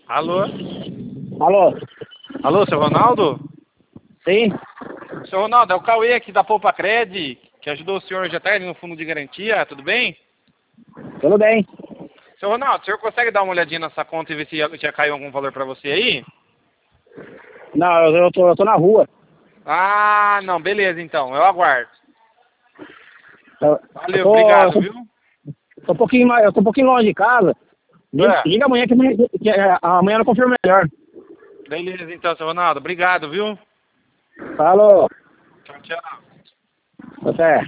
Alô? Alô? Alô, seu Ronaldo? Sim? Seu Ronaldo, é o Cauê aqui da Poupa Cred, que ajudou o senhor hoje à tarde no fundo de garantia, tudo bem? Tudo bem. Seu Ronaldo, o senhor consegue dar uma olhadinha nessa conta e ver se já caiu algum valor para você aí? Não, eu tô na rua. Ah, não, beleza então, eu aguardo. Eu Valeu, tô, obrigado, viu? tô um pouquinho mais, eu tô um pouquinho longe de casa. É, Liga amanhã que amanhã eu confirmo melhor. beleza então, seu Ronaldo, obrigado, viu? Falou. Tchau, tchau. Até.